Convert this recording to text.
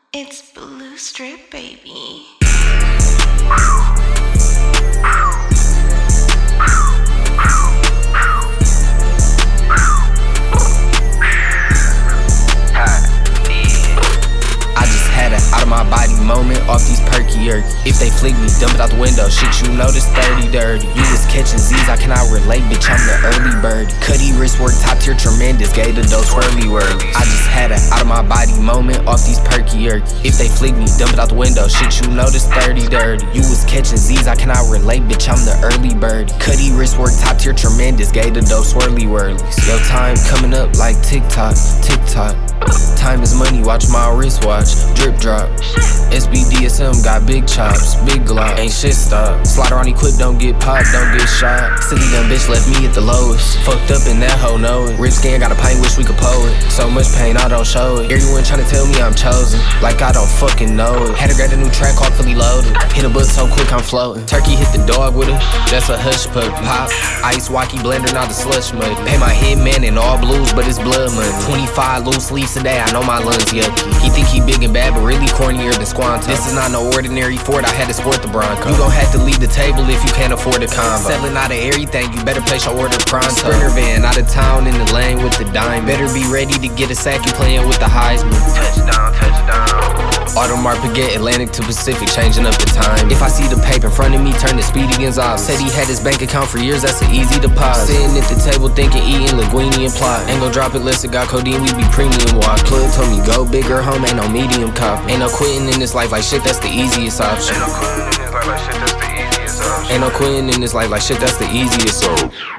It's Blue Strip, baby. Out of my body moment off these perky earth. If they flick me, dump it out the window. Shit, you know this 30 dirty. You was catching Z's, I cannot relate, bitch, I'm the early bird. Cuddy wrist work, top tier, tremendous. Gave the dough, swirly word. I just had a out of my body moment off these perky earth. If they flick me, dump it out the window. Shit, you know this 30 dirty. You was catching Z's, I cannot relate, bitch, I'm the early bird. Cuddy wrist work, top tier, tremendous. Gave the dough, swirly whirlies. Yo, time coming up like TikTok, TikTok. Time is money, watch my wristwatch, drip drop. SBDSM got big chops, big glock, ain't shit stop. Slide around equipped, don't get popped, don't get shot. Silly dumb bitch left me at the lowest. Fucked up and that hoe know it. Rip scan got a pain, wish we could pull it. So much pain, I don't show it. Everyone tryna tell me I'm chosen, like I don't fucking know it. Had to grab a new track called Fully Loaded. Hit a book so quick I'm floating. Turkey hit the dog with it, that's a hush puppy. Pop, ice, wacky blender, not the slush muddy. Pay my hitman in all blues, but it's blood money. 25 loose leaves today, I know my lungs yucky. He think he big and bad, but really cornier than Squanto. This is not no ordinary Ford, I had to sport the Bronco. You gon' have to leave the table if you can't afford the combo. Selling out of everything, you better place your order pronto. Sprinter van, out of town in the lane with the dime. Better be ready to get a sack, you playing with the Heisman. Touchdown, touchdown. Audemars Piguet, Atlantic to Pacific, changing up the time. If I see the paper in front of me, turn the speedians off. Said he had his bank account for years, that's an easy deposit. Sitting at the table thinking, eating linguine and plot. Ain't gon' drop it unless it got codeine, we be premium walk. Plug told me go bigger, home, ain't no medium cop. Ain't no quitting in this life like shit, that's the easiest option. Ain't no quitting in this life like shit, that's the easiest option.